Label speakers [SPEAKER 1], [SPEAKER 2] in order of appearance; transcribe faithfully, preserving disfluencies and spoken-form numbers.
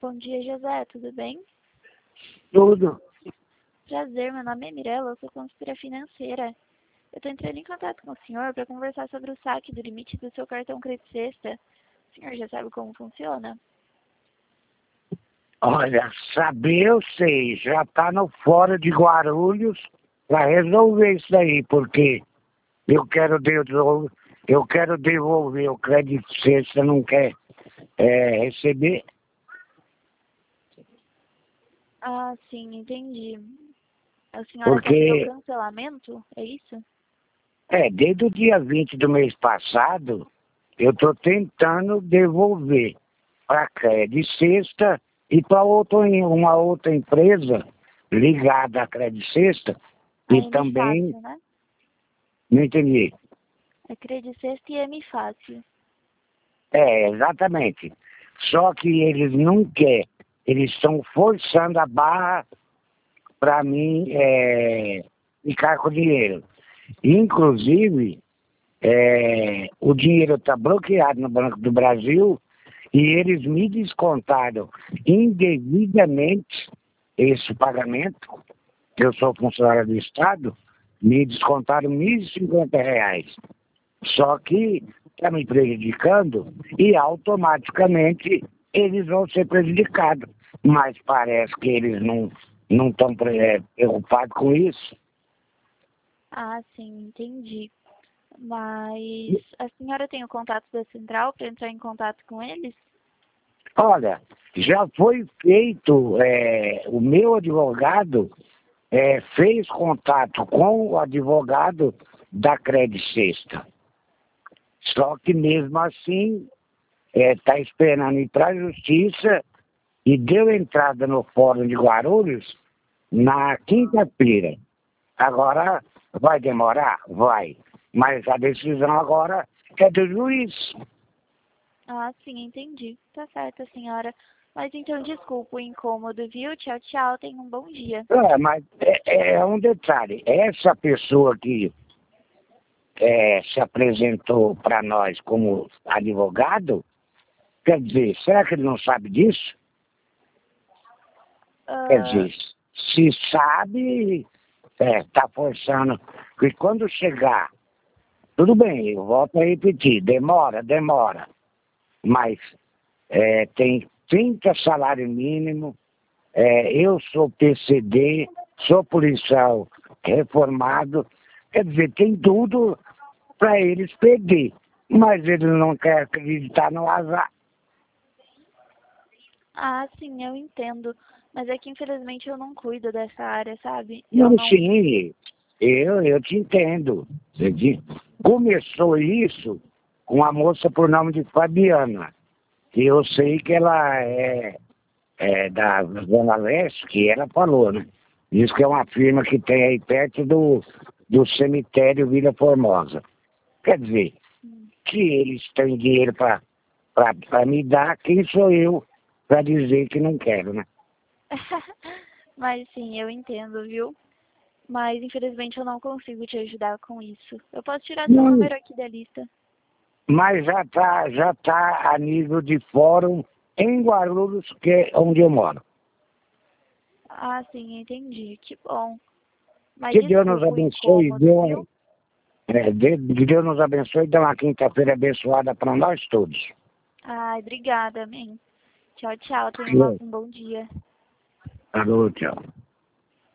[SPEAKER 1] Bom dia, José, tudo bem?
[SPEAKER 2] Tudo.
[SPEAKER 1] Prazer, meu nome é Mirella, eu sou consultora financeira. Eu estou entrando em contato com o senhor para conversar sobre o saque do limite do seu cartão Crédito Sexta. O senhor já sabe como funciona?
[SPEAKER 2] Olha, saber eu sei, já tá no Fórum de Guarulhos para resolver isso aí, porque eu quero devolver, eu quero devolver o crédito sexta, não quer é, receber.
[SPEAKER 1] Ah, sim, entendi. A senhora quer fazer o
[SPEAKER 2] Porque,
[SPEAKER 1] cancelamento? É isso?
[SPEAKER 2] é, desde o dia vinte do mês passado, eu estou tentando devolver para a Crédito Sexta e para uma outra empresa ligada à Crédito Sexta,
[SPEAKER 1] A
[SPEAKER 2] e
[SPEAKER 1] M
[SPEAKER 2] também,
[SPEAKER 1] Fácil, né?
[SPEAKER 2] não entendi.
[SPEAKER 1] É Crédito Sexta e M Fácil.
[SPEAKER 2] É, exatamente. Só que eles não querem, eles estão forçando a barra para mim é, ficar com o dinheiro. Inclusive, é, o dinheiro está bloqueado no Banco do Brasil e eles me descontaram indevidamente esse pagamento, que eu sou funcionário do Estado, me descontaram mil e cinquenta reais. Só que está me prejudicando e automaticamente eles vão ser prejudicados. Mas parece que eles não não estão preocupados com isso.
[SPEAKER 1] Ah, sim, entendi. Mas a senhora tem o contato da central para entrar em contato com eles?
[SPEAKER 2] Olha, já foi feito, é, o meu advogado é, fez contato com o advogado da Crédito Sexta. Só que mesmo assim está esperando ir para a justiça e deu entrada no Fórum de Guarulhos na quinta-feira. Agora vai demorar? Vai. Mas a decisão agora é do juiz.
[SPEAKER 1] Ah, sim, entendi. Tá certo, senhora. Mas então, desculpa o incômodo, viu? Tchau, tchau. Tenha um bom dia.
[SPEAKER 2] É, mas é, é um detalhe. Essa pessoa que é, se apresentou para nós como advogado, quer dizer, será que ele não sabe disso? Quer
[SPEAKER 1] Ah,
[SPEAKER 2] dizer, se sabe, está forçando. E quando chegar, tudo bem, eu volto a repetir, demora, demora. Mas é, tem trinta salário mínimo, é, eu sou P C D, sou policial reformado, quer dizer, tem tudo para eles perder. Mas eles não querem acreditar no azar.
[SPEAKER 1] ah, sim, eu entendo. Mas é que infelizmente eu não cuido dessa área, sabe? Eu
[SPEAKER 2] Não,
[SPEAKER 1] não.
[SPEAKER 2] sim, eu, eu te entendo. Entendi. Começou isso com uma moça por nome de Fabiana, que eu sei que ela é, é da Zona Leste, que ela falou, né? Diz que é uma firma que tem aí perto do, do cemitério Vila Formosa. Quer dizer, que eles têm dinheiro para me dar, quem sou eu para dizer que não quero, né?
[SPEAKER 1] Mas sim, eu entendo, viu? Mas infelizmente eu não consigo te ajudar com isso. Eu posso tirar seu
[SPEAKER 2] Não,
[SPEAKER 1] número aqui da lista.
[SPEAKER 2] mas já está já tá a nível de fórum em Guarulhos, que é onde eu moro.
[SPEAKER 1] Ah, sim, entendi. Que bom. Mas
[SPEAKER 2] Que Deus nos
[SPEAKER 1] desculpa o
[SPEAKER 2] abençoe,
[SPEAKER 1] incômodo,
[SPEAKER 2] Deus,
[SPEAKER 1] viu?
[SPEAKER 2] é, de- que Deus nos abençoe e dê uma quinta-feira abençoada para nós todos.
[SPEAKER 1] Ai, obrigada, amém. Tchau, tchau. Tenha uma- um bom dia.
[SPEAKER 2] Alô, tchau.